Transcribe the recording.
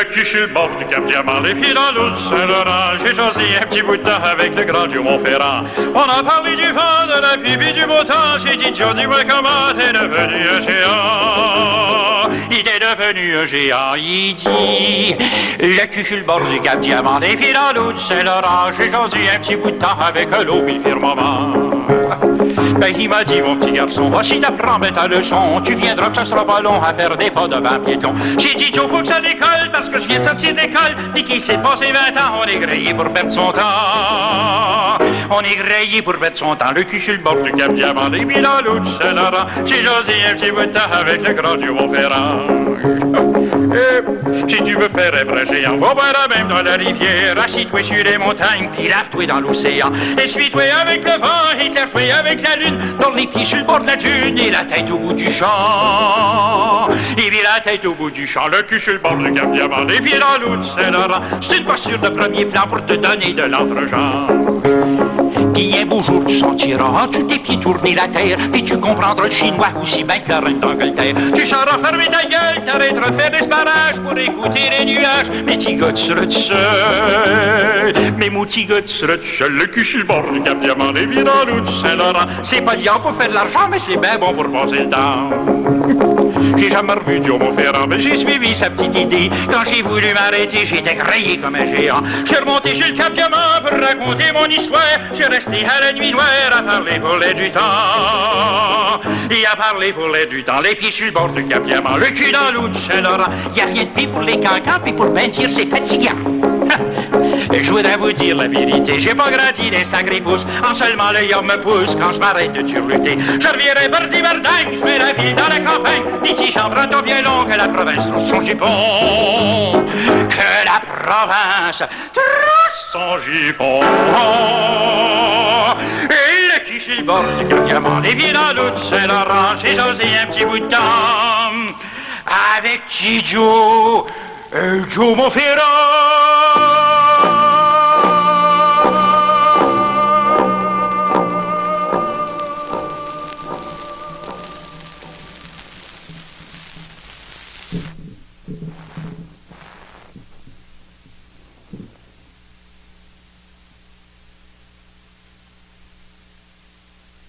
Le cul sur le bord du Cap Diamant, les pieds dans l'eau de Saint-Laurent. J'ai jasé un petit bout de temps avec le grand Dieu Montferrand. On a parlé du vent, de la pluie et du beau temps. J'ai dit, Joe, dis-moi comment t'es devenu un géant. Il est devenu un géant, il dit. Le cul sur le bord du Cap Diamant, les pieds dans l'eau de Saint-Laurent. J'ai jasé un petit bout de temps avec l'eau et le firmament. Ben, il m'a dit, mon petit garçon, si t'apprends bien ta leçon, tu viendras que ça sera pas long à faire des pas devant piéton. J'ai dit, Joe, faut que ça décolle, parce que je viens de sortir de l'école, et qu'il s'est passé 20 ans, on est grillé pour perdre son temps. On est grillé pour perdre son temps, le cul sur le bord du Cap Diamant, et puis là, l'autre Saint-Laurent. J'ai jasé un petit bout de temps avec le grand Dieu Montferrand. Si tu veux faire un vrai géant, va boire même dans la rivière, assis-toi sur les montagnes, puis lave-toi dans l'océan. Essuie-toi avec le vent, éclaire-toi avec la lune, dans les pieds sur le bord de la dune et la tête au bout du champ. Et puis la tête au bout du champ, le cul sur le bord du Cap Diamant, les pieds dans l'eau de Saint-Laurent. C'est une posture de premier plan pour te donner de l'entre-genre. Puis un beau jour tu sentiras tous tes pieds tourner la terre, puis tu comprendras le chinois aussi bien que la reine d'Angleterre. Tu sauras fermer ta gueule, t'arrêteras de faire des sparages pour écouter les nuages. Mais petit gars, tu seras tout seul. Mais mon petit gars, tu seras tout seul. Le cul sur le bord du Cap Diamant, les pieds dans l'eau de Saint-Laurent. C'est pas liant pour faire de l'argent, mais c'est bien bon pour passer le temps. J'ai jamais revu Joe Montferrand, mais j'ai suivi sa petite idée. Quand j'ai voulu m'arrêter, j'étais grillé comme un géant. J'ai remonté sur le Cap Diamant pour raconter mon histoire. J'ai resté à la nuit noire à parler pour l'aide du temps. Et à parler pour l'aide du temps, les pieds sur le bord du Cap Diamant, le cul dans l'eau de Saint-Laurent. Y a rien de pire pour les cancans, puis pour ben dire c'est fatigant. Je voudrais vous dire la vérité, j'ai pas grandi des sacrés pouces, en seulement l'œil me pousse quand je m'arrête de turluter. Je reviendrai bardi-bardingue, je mets la ville dans la campagne, dit j'emprunte au violon que la province trousse son jupon. Que la province trousse son jupon. Et le cul sur le bord du Cap Diamant, les pieds dans l'eau de Saint-Laurent, j'ai osé un petit bout de temps avec petit Joe Montferrand.